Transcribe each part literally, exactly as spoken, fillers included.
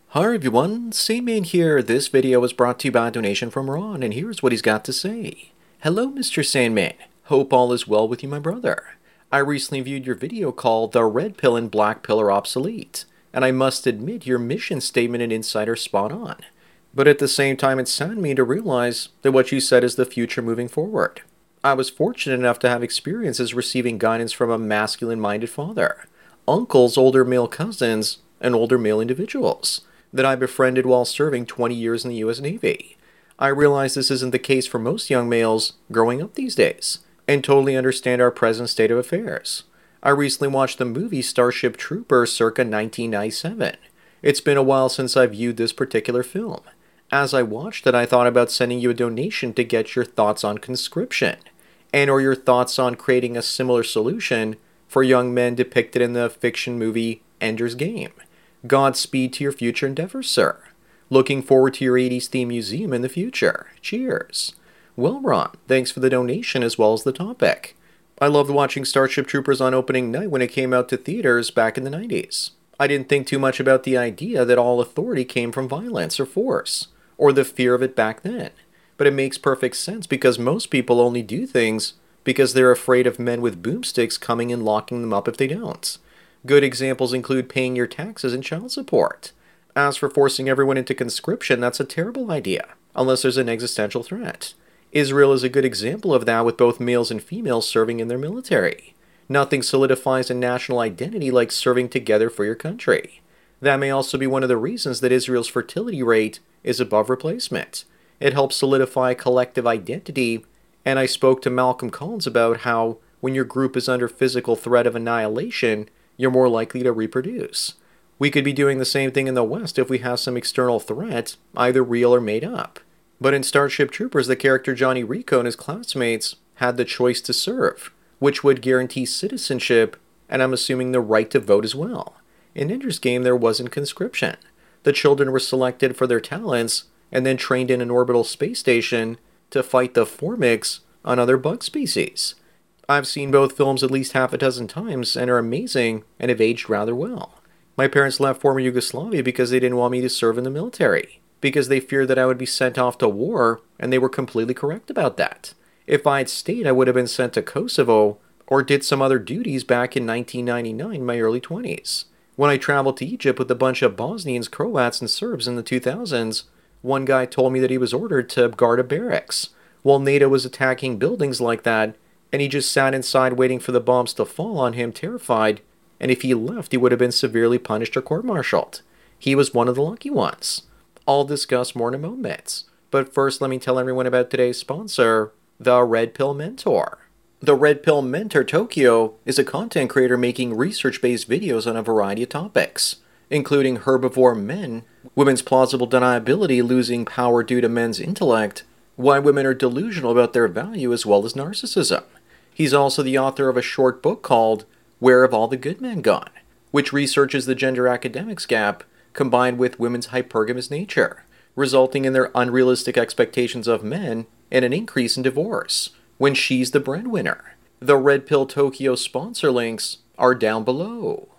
Hi everyone, Sandman here. This video was brought to you by a donation from Ron, and here's what he's got to say. Hello, Mister Sandman. Hope all is well with you, my brother. I recently viewed your video called The Red Pill and Black Pill Are Obsolete, and I must admit your mission statement and insight are spot on. But at the same time, it saddened me to realize that what you said is the future moving forward. I was fortunate enough to have experiences receiving guidance from a masculine-minded father, uncles, older male cousins, and older male individuals that I befriended while serving twenty years in the U S Navy. I realize this isn't the case for most young males growing up these days, and totally understand our present state of affairs. I recently watched the movie Starship Troopers circa nineteen ninety-seven. It's been a while since I viewed this particular film. As I watched it, I thought about sending you a donation to get your thoughts on conscription, and or your thoughts on creating a similar solution for young men depicted in the fiction movie Ender's Game. Godspeed to your future endeavors, sir. Looking forward to your eighties theme museum in the future. Cheers. Well, Ron, thanks for the donation as well as the topic. I loved watching Starship Troopers on opening night when it came out to theaters back in the nineties. I didn't think too much about the idea that all authority came from violence or force, or the fear of it back then. But it makes perfect sense because most people only do things because they're afraid of men with boomsticks coming and locking them up if they don't. Good examples include paying your taxes and child support. As for forcing everyone into conscription, that's a terrible idea, unless there's an existential threat. Israel is a good example of that with both males and females serving in their military. Nothing solidifies a national identity like serving together for your country. That may also be one of the reasons that Israel's fertility rate is above replacement. It helps solidify collective identity, and I spoke to Malcolm Collins about how when your group is under physical threat of annihilation, you're more likely to reproduce. We could be doing the same thing in the West if we have some external threat, either real or made up. But in Starship Troopers, the character Johnny Rico and his classmates had the choice to serve, which would guarantee citizenship, and I'm assuming the right to vote as well. In Ender's Game, there wasn't conscription. The children were selected for their talents, and then trained in an orbital space station to fight the Formics on other bug species. I've seen both films at least half a dozen times and are amazing and have aged rather well. My parents left former Yugoslavia because they didn't want me to serve in the military, because they feared that I would be sent off to war, and they were completely correct about that. If I had stayed, I would have been sent to Kosovo or did some other duties back in nineteen ninety-nine in my early twenties. When I traveled to Egypt with a bunch of Bosnians, Croats, and Serbs in the two thousands, one guy told me that he was ordered to guard a barracks, while NATO was attacking buildings like that, and he just sat inside waiting for the bombs to fall on him, terrified, and if he left, he would have been severely punished or court-martialed. He was one of the lucky ones. I'll discuss more in a moment, but first let me tell everyone about today's sponsor, the Red Pill Mentor. The Red Pill Mentor Tokyo is a content creator making research-based videos on a variety of topics, including herbivore men, women's plausible deniability losing power due to men's intellect, why women are delusional about their value, as well as narcissism. He's also the author of a short book called Where Have All the Good Men Gone?, which researches the gender academics gap combined with women's hypergamous nature, resulting in their unrealistic expectations of men and an increase in divorce when she's the breadwinner. The Red Pill Tokyo sponsor links are down below.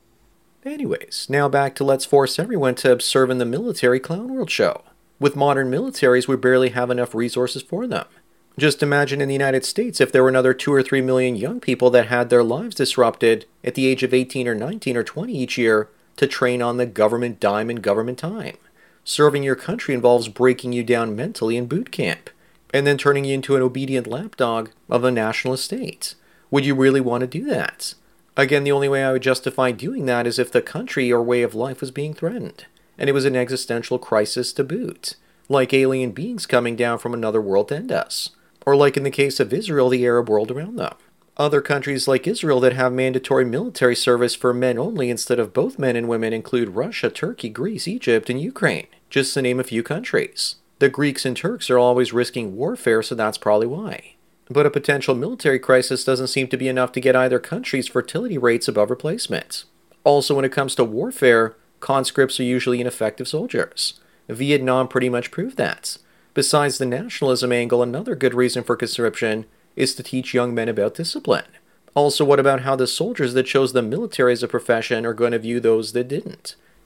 Anyways, now back to Let's Force Everyone to Serve in the Military Clown World show. With modern militaries, we barely have enough resources for them. Just imagine in the United States if there were another two or three million young people that had their lives disrupted at the age of eighteen or nineteen or twenty each year to train on the government dime and government time. Serving your country involves breaking you down mentally in boot camp, and then turning you into an obedient lapdog of a nationalist state. Would you really want to do that? Again, the only way I would justify doing that is if the country or way of life was being threatened, and it was an existential crisis to boot, like alien beings coming down from another world to end us, or like in the case of Israel, the Arab world around them. Other countries like Israel that have mandatory military service for men only instead of both men and women include Russia, Turkey, Greece, Egypt, and Ukraine, just to name a few countries. The Greeks and Turks are always risking warfare, so that's probably why. But a potential military crisis doesn't seem to be enough to get either country's fertility rates above replacement. Also, when it comes to warfare, conscripts are usually ineffective soldiers. Vietnam pretty much proved that. Besides the nationalism angle, another good reason for conscription is to teach young men about discipline. Also, what about how the soldiers that chose the military as a profession are going to view those that didn't?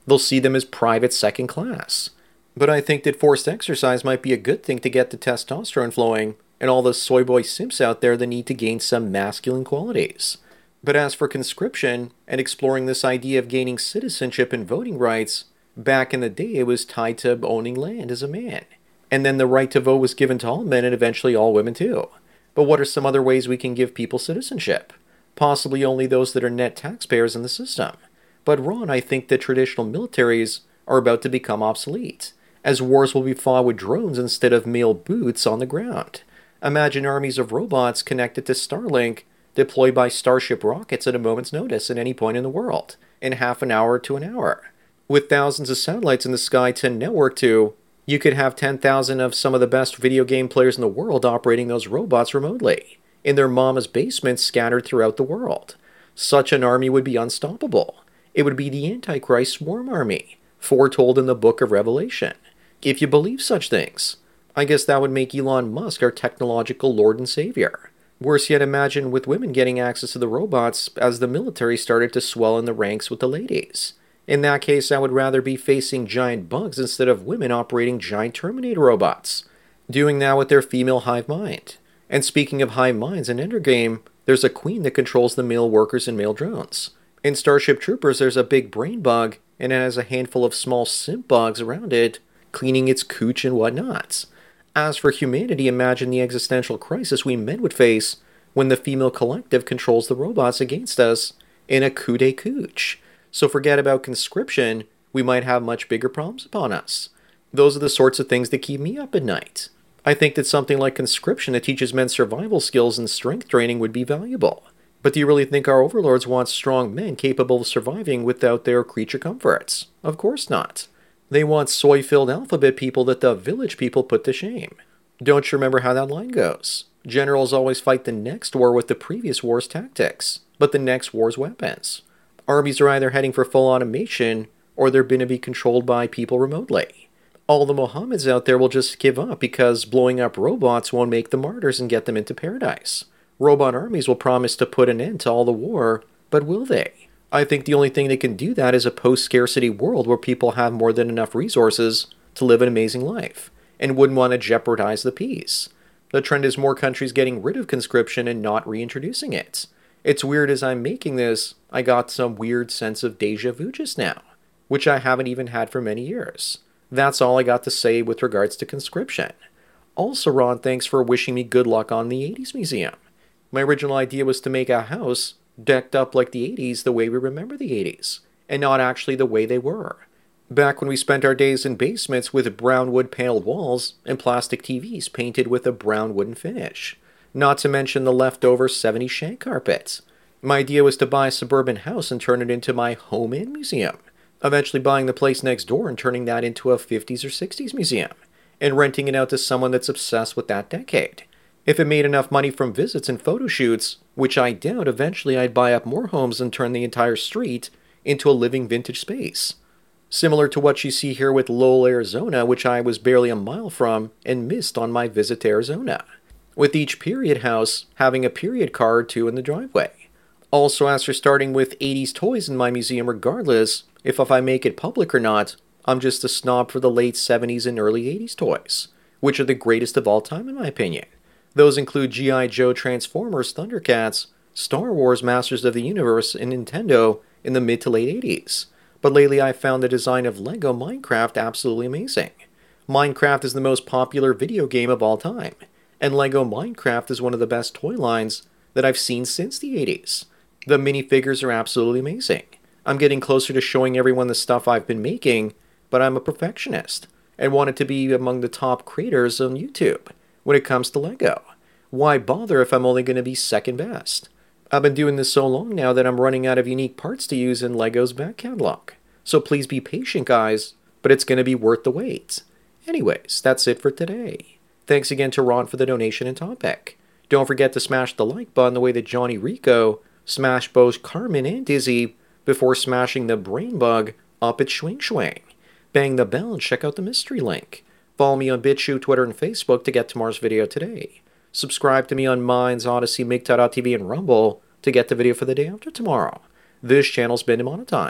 They'll see them as private second class. But I think that forced exercise might be a good thing to get the testosterone flowing and all those soy boy simps out there that need to gain some masculine qualities. But as for conscription and exploring this idea of gaining citizenship and voting rights, back in the day it was tied to owning land as a man. And then the right to vote was given to all men and eventually all women too. But what are some other ways we can give people citizenship? Possibly only those that are net taxpayers in the system. But Ron, I think that traditional militaries are about to become obsolete, as wars will be fought with drones instead of male boots on the ground. Imagine armies of robots connected to Starlink, deployed by Starship rockets at a moment's notice at any point in the world, in half an hour to an hour. With thousands of satellites in the sky to network to, you could have ten thousand of some of the best video game players in the world operating those robots remotely, in their mama's basements scattered throughout the world. Such an army would be unstoppable. It would be the Antichrist swarm army, foretold in the book of Revelation. If you believe such things, I guess that would make Elon Musk our technological lord and savior. Worse yet, imagine with women getting access to the robots as the military started to swell in the ranks with the ladies. In that case, I would rather be facing giant bugs instead of women operating giant Terminator robots, doing that with their female hive mind. And speaking of hive minds in Endergame, there's a queen that controls the male workers and male drones. In Starship Troopers, there's a big brain bug, and it has a handful of small simp bugs around it, cleaning its cooch and whatnot. As for humanity, imagine the existential crisis we men would face when the female collective controls the robots against us in a coup de cooch. So forget about conscription, we might have much bigger problems upon us. Those are the sorts of things that keep me up at night. I think that something like conscription that teaches men survival skills and strength training would be valuable. But do you really think our overlords want strong men capable of surviving without their creature comforts? Of course not. They want soy-filled alphabet people that the village people put to shame. Don't you remember how that line goes? Generals always fight the next war with the previous war's tactics, but the next war's weapons. Armies are either heading for full automation, or they're going to be controlled by people remotely. All the Mohammeds out there will just give up because blowing up robots won't make them martyrs and get them into paradise. Robot armies will promise to put an end to all the war, but will they? I think the only thing that can do that is a post-scarcity world where people have more than enough resources to live an amazing life, and wouldn't want to jeopardize the peace. The trend is more countries getting rid of conscription and not reintroducing it. It's weird as I'm making this, I got some weird sense of deja vu just now, which I haven't even had for many years. That's all I got to say with regards to conscription. Also, Ron, thanks for wishing me good luck on the eighties Museum. My original idea was to make a house decked up like the eighties the way we remember the eighties, and not actually the way they were. Back when we spent our days in basements with brown wood paneled walls and plastic T Vs painted with a brown wooden finish. Not to mention the leftover seventies shag carpets. My idea was to buy a suburban house and turn it into my home and museum. Eventually buying the place next door and turning that into a fifties or sixties museum. And renting it out to someone that's obsessed with that decade. If it made enough money from visits and photo shoots, which I doubt, eventually I'd buy up more homes and turn the entire street into a living vintage space. Similar to what you see here with Lowell, Arizona, which I was barely a mile from and missed on my visit to Arizona. With each period house having a period car or two in the driveway. Also, as for starting with eighties toys in my museum regardless, if, if I make it public or not, I'm just a snob for the late seventies and early eighties toys, which are the greatest of all time in my opinion. Those include G I. Joe, Transformers, Thundercats, Star Wars, Masters of the Universe, and Nintendo in the mid to late eighties. But lately I've found the design of LEGO Minecraft absolutely amazing. Minecraft is the most popular video game of all time, and LEGO Minecraft is one of the best toy lines that I've seen since the eighties. The minifigures are absolutely amazing. I'm getting closer to showing everyone the stuff I've been making, but I'm a perfectionist, and want it to be among the top creators on YouTube when it comes to LEGO. Why bother if I'm only going to be second best? I've been doing this so long now that I'm running out of unique parts to use in LEGO's back catalog. So please be patient, guys, but it's going to be worth the wait. Anyways, that's it for today. Thanks again to Ron for the donation and topic. Don't forget to smash the like button the way that Johnny Rico smashed both Carmen and Dizzy before smashing the brain bug up at Schwing Schwing. Bang the bell and check out the mystery link. Follow me on BitChute, Twitter, and Facebook to get tomorrow's video today. Subscribe to me on Minds, Odyssey, MGTOW dot T V, and Rumble to get the video for the day after tomorrow. This channel's been demonetized.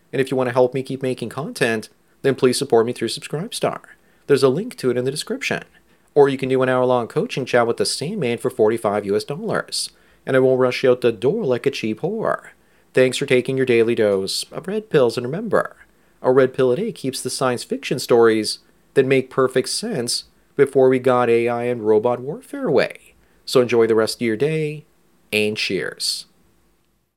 And if you want to help me keep making content, then please support me through Subscribestar. There's a link to it in the description. Or you can do an hour-long coaching chat with the Sandman for forty-five U S dollars. And I won't rush you out the door like a cheap whore. Thanks for taking your daily dose of red pills, and remember, a red pill a day keeps the science fiction stories that make perfect sense before we got A I and robot warfare away. So enjoy the rest of your day, and cheers.